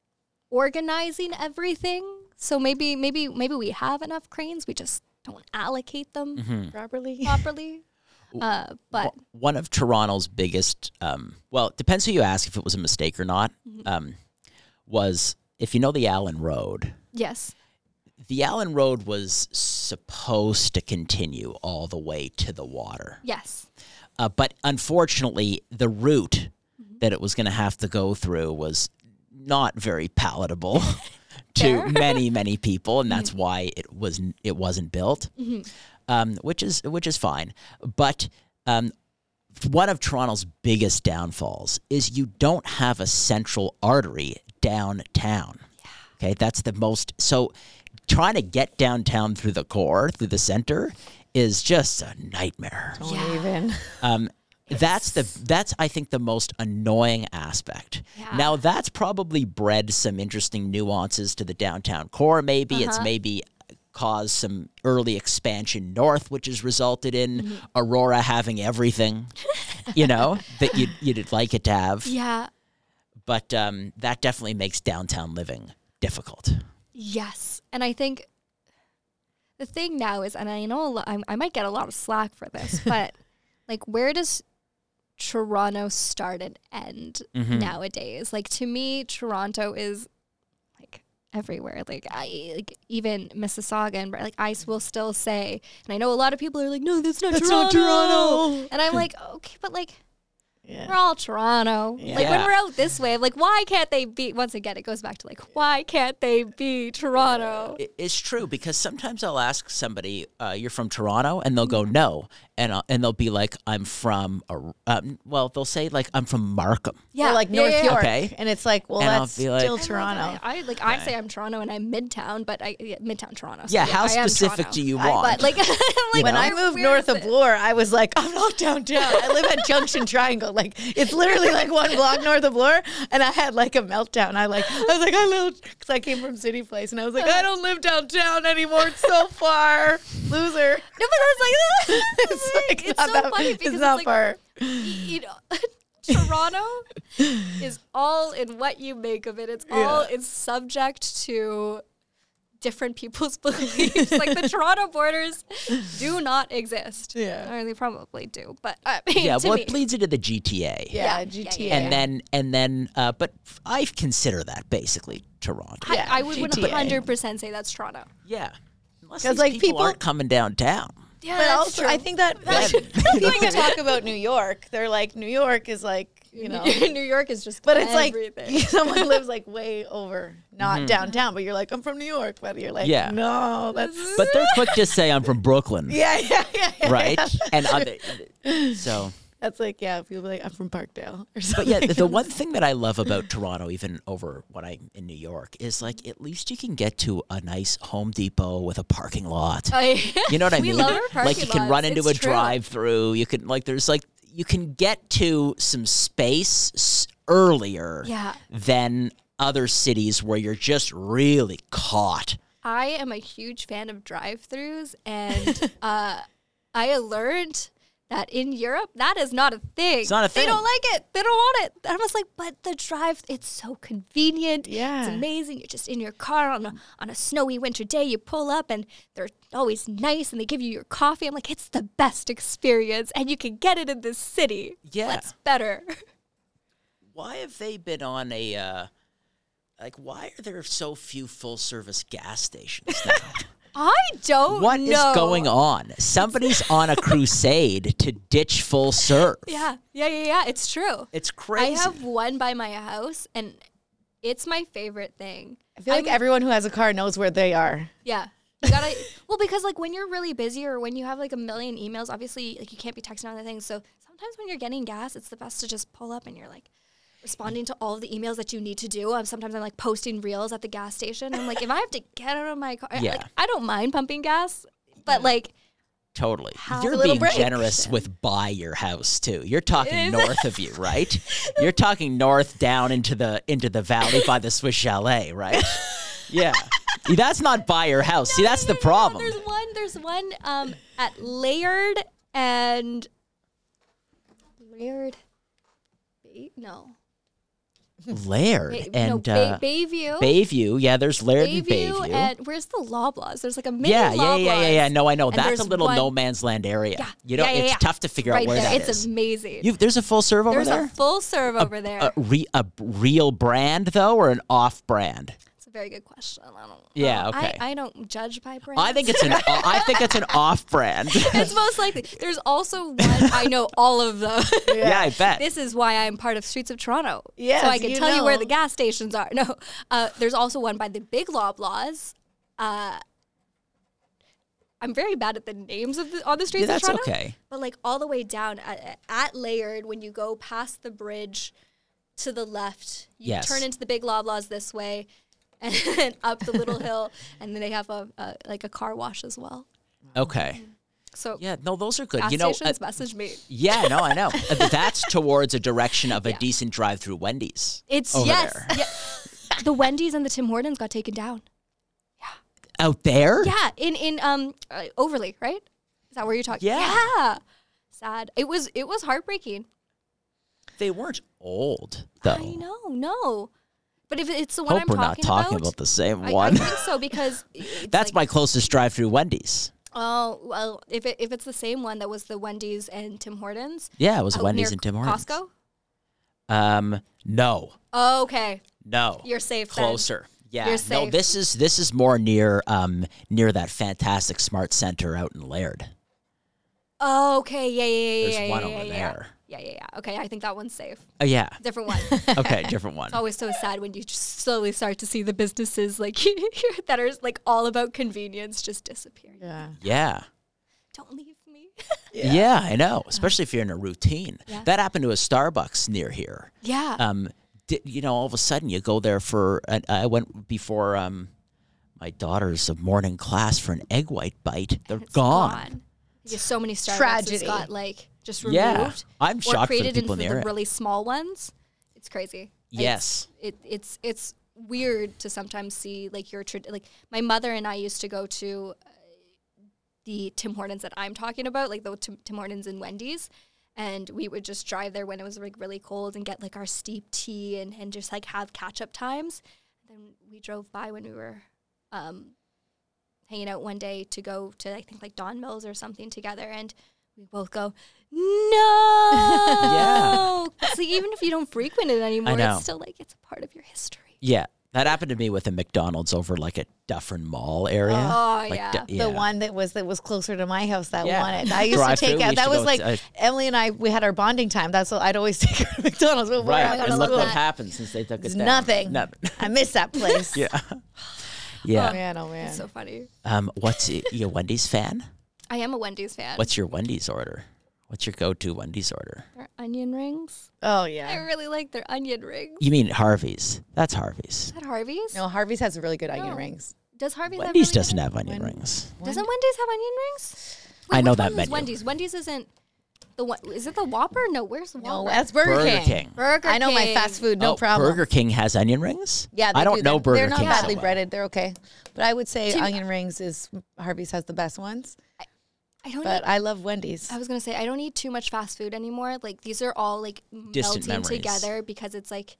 organizing everything. So maybe maybe maybe we have enough cranes, we just don't allocate them Mm-hmm. Properly. properly. Uh, but One of Toronto's biggest, um, well, it depends who you ask if it was a mistake or not, um, was, if you know the Allen Road, yes, the Allen Road was supposed to continue all the way to the water. yes. Uh, but unfortunately, the route that it was going to have to go through was not very palatable to Fair. many, many people, and that's why it was it wasn't built, um, which is which is fine. But um, one of Toronto's biggest downfalls is you don't have a central artery downtown. Okay, that's the most. So trying to get downtown through the core, through the center, is just a nightmare. Don't Yeah. even. Um, that's the that's I think the most annoying aspect. Yeah. Now that's probably bred some interesting nuances to the downtown core. Maybe it's Uh-huh. maybe caused some early expansion north, which has resulted in Mm-hmm. Aurora having everything, you know, that you'd you'd like it to have. Yeah. But um, that definitely makes downtown living difficult. Yes. And I think the thing now is, and I know a lo- I, I might get a lot of slack for this, but like, where does Toronto start and end Mhm. nowadays? Like, to me, Toronto is like everywhere. Like, I like even Mississauga and like I will still say, and I know a lot of people are like, no, that's not That's Toronto. not Toronto. And I'm like, okay, but like, we're Yeah. all Toronto. Like when Yeah. we're out this way, I'm like, why can't they be? Once again, it goes back to like, why can't they be Toronto? It- It's true, because sometimes I'll ask somebody, uh, "You're from Toronto," and they'll go, "No," and I'll, and they'll be like, "I'm from," a, um, well, they'll say like, "I'm from Markham." Yeah, Or like yeah, North yeah, yeah. York. Okay. And it's like, well, And I'll that's be like- still I love Toronto. it. I like I say I'm Toronto and I'm Midtown, but I yeah, Midtown Toronto. So Yeah, yeah, how I am specific Toronto. do you I- want? But like, I'm like When I where- moved where north is of it? Bloor, I was like, I'm not downtown. I live at Junction Triangle. Like, it's literally like one block north of Bloor. And I had like a meltdown. I like, I was like, I live, because I came from City Place. And I was like, I don't live downtown anymore. It's so far. Loser. No, but it's like It's like it's not so that- funny because it's not like, far. you know, Toronto is all in what you make of it. It's all Yeah. it's subject to different people's beliefs. Like the Toronto borders do not exist. Yeah. Or they probably do, but I mean, yeah, to well, me, it bleeds into the G T A, Yeah, Yeah, G yeah, T A. yeah, and then and then, uh, but I consider that basically Toronto. I, Yeah, I would G one T A. hundred percent say that's Toronto. Yeah, unless 'Cause, these like, people, people- aren't coming downtown. Yeah, But that's also, true. I think that That- people talk about New York. They're like, New York is like, you know. New York is just But it's everything. like someone lives like way over, not downtown, but you're like, I'm from New York, but you're like, Yeah. no, that's But they're quick to say I'm from Brooklyn, yeah, yeah, yeah, yeah, right? yeah. And other, so. That's like, yeah, people be like, I'm from Parkdale or something. But yeah, the, the one thing that I love about Toronto, even over when I'm in New York, is like at least you can get to a nice Home Depot with a parking lot. I- You know what I we mean? love our Like parking you can run lots. into It's a true. drive-through. You can like there's like you can get to some space s- earlier Yeah. than other cities where you're just really caught. I am a huge fan of drive-throughs, and uh, I learned that in Europe that is not a thing. It's not a They thing. don't like it. They don't want it. I was like, but the drive, it's so convenient. Yeah. It's amazing. You're just in your car on a on a snowy winter day. You pull up, and they're always nice, and they give you your coffee. I'm like, it's the best experience, and you can get it in this city. Yeah. What's better? Why have they been on a uh, like? Why are there so few full-service gas stations now? I don't What is know. going on? Somebody's on a crusade to ditch full serve. Yeah, yeah, yeah, yeah. It's true. It's crazy. I have one by my house, and it's my favorite thing. I feel like I'm- everyone who has a car knows where they are. Yeah. You gotta, well, because like when you're really busy or when you have like a million emails, obviously like you can't be texting on the things. So sometimes when you're getting gas, it's the best to just pull up and you're like responding to all of the emails that you need to do. Um, sometimes I'm like posting reels at the gas station. I'm like, if I have to get out of my car, Yeah. like I don't mind pumping gas, but like Totally. Have You're a little being break. generous with by your house too. You're talking It is. north of you, right? You're talking north down into the into the valley by the Swiss Chalet, right? Yeah. That's not by your house. See, that's the No, no, no, problem. There's one. There's one um, at Laird and Laird. Bay, no. Laird Bay, and no, uh, Bay, Bayview. Bayview. Yeah, there's Laird and Bayview, Bayview. and where's the Loblaws? There's like a mini yeah, yeah, Loblaws. yeah, yeah, yeah. No, I know. And That's a there's little one- no man's land area. Yeah, You know, yeah, yeah, it's yeah. tough to figure right out where there. that it's is. amazing. You, there's a full serve over There's there? a full serve over there. A, re, a real brand, though, or an off brand? It's a very good question. I don't. Yeah, know. okay. I, I don't judge by brands. I think it's an I think it's an off brand. it's most likely. There's also one I know all of them. yeah, I bet. This is why I'm part of Streets of Toronto. Yes, so I can you tell you where know. the gas stations are. No, uh, there's also one by the Big Loblaws. Uh, I'm very bad at the names of the on the streets Yeah, of that's Toronto. okay. But like all the way down at, at Laird, when you go past the bridge to the left, you Yes. turn into the Big Loblaws this way, and then up the little hill, and then they have a, a like a car wash as well. Okay. So Yeah, no, those are good. gas You know, uh, stations message me. yeah, no, I know. Uh, but that's towards a direction of a Yeah. decent drive-through Wendy's. It's over yes, there. yeah. The Wendy's and the Tim Hortons got taken down. Out there? Yeah, in in um uh, Overley, right? Is that where you're talking? Yeah. Yeah. Sad. It was it was heartbreaking. They weren't old, though. I know, no. But if it's the one Hope I'm we're not talking talking about, about the same I, I one. think so because it's That's like, my closest drive-through Wendy's. Oh well, if it, if it's the same one that was the Wendy's and Tim Hortons. Yeah, it was out Wendy's near and Tim Hortons. Costco. Um, no, Oh, okay, no. you're safe. then. Closer. Yeah. You're No, safe. this is this is more near um near that fantastic smart center out in Laird. Oh, okay, yeah, yeah, yeah, There's yeah, yeah, one yeah, over yeah, there. Yeah, yeah, yeah. Okay, I think that one's safe. Oh yeah. Different one. Okay, different one. It's always so sad when you just slowly start to see the businesses like that are like all about convenience just disappear. Yeah. Yeah. Don't leave me. Yeah. I know. Especially if you're in a routine. Yeah. That happened to a Starbucks near here. Yeah. Um, di- you know, all of a sudden you go there for. An, I went before um, my daughter's morning class for an egg white bite. They're It's gone. Because so many Starbucks Tragedy. got like just removed. Yeah. I'm or shocked for the created people in into the the area. really small ones. It's crazy. Yes. It's, it, it's it's weird to sometimes see like your trad- like my mother and I used to go to uh, the Tim Hortons that I'm talking about, like the Tim, Tim Hortons and Wendy's. And we would just drive there when it was like really cold and get like our steep tea and, and just like have catch up times. And then we drove by when we were um, hanging out one day to go to I think like Don Mills or something together, and we both go, no. Yeah. See, even if you don't frequent it anymore, know. it's still like it's a part of your history. Yeah. That happened to me with a McDonald's over like at Dufferin Mall area. Oh, Like, yeah. Du- yeah. The one that was that was closer to my house that Yeah. wanted. I used to Drive-through, take we out. used That to was go like to- uh, Emily and I. We had our bonding time. That's what I'd always take her to McDonald's. Before Right. I gotta And love look what that. happened since they took it It's down. nothing. Nothing. I miss that place. Yeah. Yeah. Oh man, oh man. It's so funny. Um, what's you a Wendy's fan? I am a Wendy's fan. What's your Wendy's order? What's your go-to Wendy's order? Their onion rings? oh I yeah. really like their onion rings. You mean Harvey's? That's Harvey's. At Harvey's? No, Harvey's has really good onion No. rings. Does Harvey's Wendy's have really doesn't good have onion Wen- rings. Doesn't Wendy's have onion rings? I know which that one is menu. Wendy's. Wendy's isn't the one. Is it the Whopper? No, where's the No, Whopper? that's Burger, Burger King. King. Burger I know my King. fast food, no Oh, problem. Burger King has onion rings? Yeah, they I don't do. know They're- Burger They're not King badly so well. breaded. They're okay. But I would say To- onion rings is Harvey's has the best ones. I don't. But Eat, I love Wendy's. I was gonna say I don't eat too much fast food anymore. Like these are all like Distant melting memories. together because it's like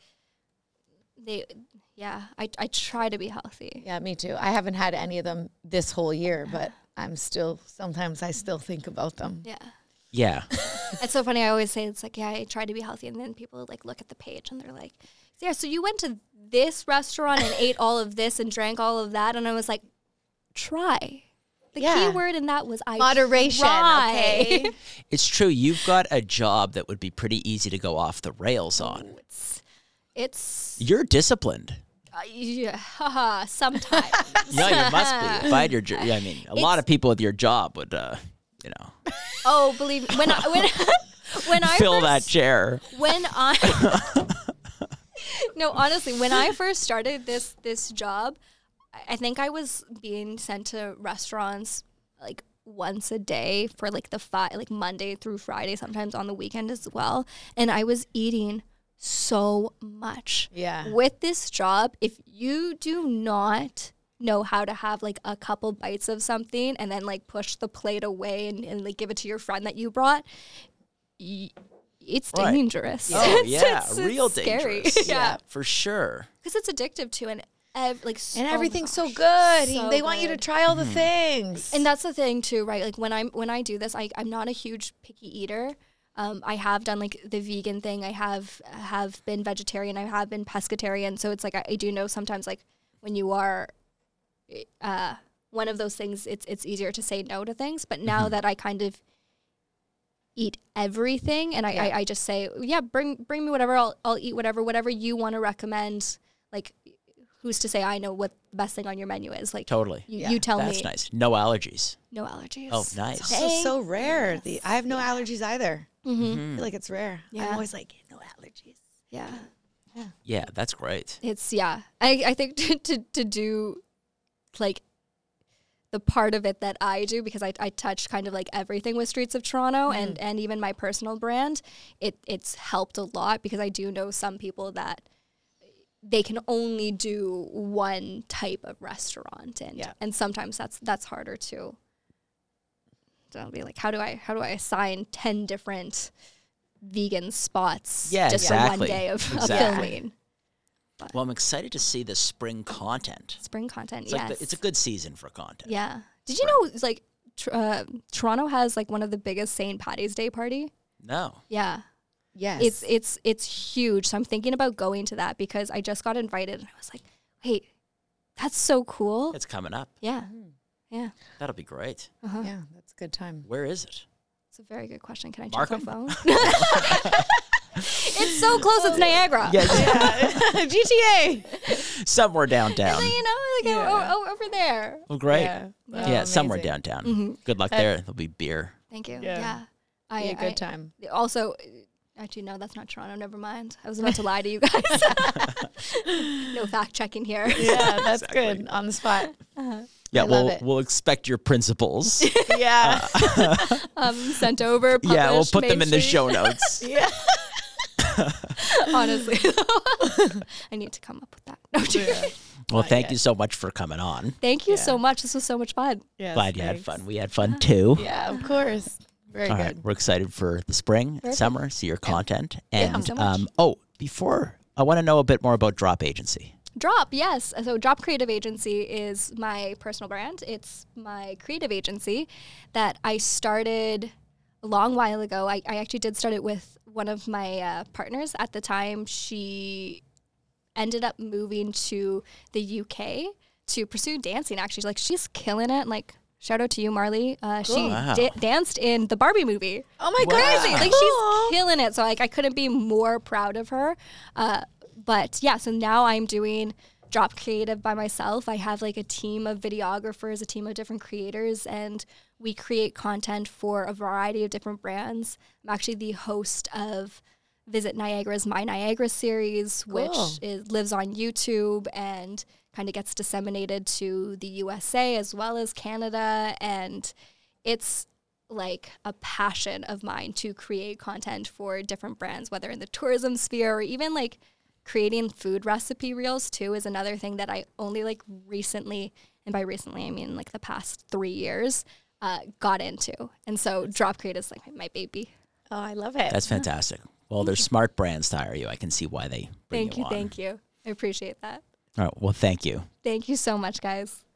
they. Yeah, I I try to be healthy. Yeah, me too. I haven't had any of them this whole year, but I'm still sometimes I still think about them. Yeah. Yeah. It's so funny. I always say it's like, yeah, I try to be healthy, and then people like look at the page and they're like, yeah, so you went to this restaurant and ate all of this and drank all of that, and I was like, try. The Yeah. key word in that was I Moderation, try. okay? It's true. You've got a job that would be pretty easy to go off the rails on. It's it's You're disciplined. uh, yeah, haha, sometimes. No, you must be. If I had your jo- yeah, I mean, a lot It's- of people with your job would, uh, you know, Oh, believe me, when I when when I fill first, that chair. when I no honestly when I first started this this job, I- I think I was being sent to restaurants like once a day for like the five like Monday through Friday, sometimes on the weekend as well, and I was eating so much. Yeah. With this job, if you do not know how to have like a couple bites of something and then like push the plate away and, and like give it to your friend that you brought, y- it's Right. dangerous. Oh, It's- yeah, it's- it's real scary. dangerous. yeah, For sure. because it's addictive too, and ev- like so And everything's so gosh, good. so they want you to good. try all the things. And that's the thing too, right? Like when I'm when I do this, I I'm not a huge picky eater. Um, I have done like the vegan thing. I have have been vegetarian. I have been pescatarian. So it's like I, I do know sometimes like when you are uh, one of those things, it's it's easier to say no to things. But now Mm-hmm. that I kind of eat everything, and I, Yeah. I, I just say, yeah, bring bring me whatever. I'll I'll eat whatever whatever you want to recommend. Like, who's to say I know what the best thing on your menu is? Like, Totally. you, Yeah. you tell That's me. nice. No allergies. No allergies. Oh, nice. It's also so rare. The, I have no Yeah. allergies either. Mm-hmm. I feel like it's rare. Yeah. I'm always like, no allergies. Yeah. Yeah, that's great. It's yeah. I, I think to, to to do like the part of it that I do, because I I touch kind of like everything with Streets of Toronto and and even my personal brand, it it's helped a lot, because I do know some people that they can only do one type of restaurant, and Yeah. and sometimes that's that's harder too. So I'll be like, how do I how do I assign ten different vegan spots Yeah, just for exactly. one day of, of Exactly. filming? Well, I'm excited to see the spring content. Spring content, It's, yes. like the, it's a good season for content. Yeah. Did you know it's like tr- uh, Toronto has like one of the biggest Saint Patty's Day party? No. Yeah. Yes. It's it's it's huge. So I'm thinking about going to that, because I just got invited and I was like, wait, that's so cool. It's coming up. yeah. Yeah. That'll be great. Uh-huh. yeah, that's a good time. Where is it? It's a very good question. Can I check Markham? my phone? It's so close. It's Niagara. Yeah, G T A. somewhere downtown. You know, like Yeah. oh, oh, over there. Well, great. Yeah, Yeah, Oh, somewhere amazing. downtown. Mhm. Good luck Uh, there. There'll be beer. Thank you. Yeah. Yeah. I, Be a good I- time. Also, actually, no, that's not Toronto. Never mind. I was about to lie to you guys. No fact checking here. Yeah, that's Exactly. good. On the spot. Yeah, I we'll love it. we'll expect your principles. Yeah. Um, sent over. yeah, we'll published put them Main in the Street. show notes. yeah. Honestly, I need to come up with that. No, joking. Well, Not thank yet. you so much for coming on. Thank you Yeah. so much. This was so much fun. Yes, Glad you had thanks. fun. We had fun too. Yeah, of course. Very All good. right, we're excited for the spring, and Perfect. summer, see your content, and Thank you so much. um, oh, before I want to know a bit more about Drop Agency. Drop, yes. So Drop Creative Agency is my personal brand. It's my creative agency that I started a long while ago. I, I actually did start it with one of my uh, partners at the time. She ended up moving to the U K to pursue dancing, actually. Like, she's killing it. Like, shout out to you, Marley. Uh, She Cool. Wow. da- danced in the Barbie movie. Oh my Crazy. god. Like, she's killing it. So, like, I couldn't be more proud of her. Uh, but yeah, so now I'm doing Drop Creative by myself. I have like a team of videographers, a team of different creators, and we create content for a variety of different brands. I'm actually the host of Visit Niagara's My Niagara series, Cool. which is, lives on YouTube and kind of gets disseminated to the U S A as well as Canada. And it's like a passion of mine to create content for different brands, whether in the tourism sphere or even like creating food recipe reels too is another thing that I only like recently, and by recently I mean like the past three years, uh, got into. And so Drop Creative is like my baby. Oh, I love it. That's fantastic. Well, there's smart brands to hire you. I can see why they bring Thank you, on. thank you. I appreciate that. All right. Well, thank you. Thank you so much, guys.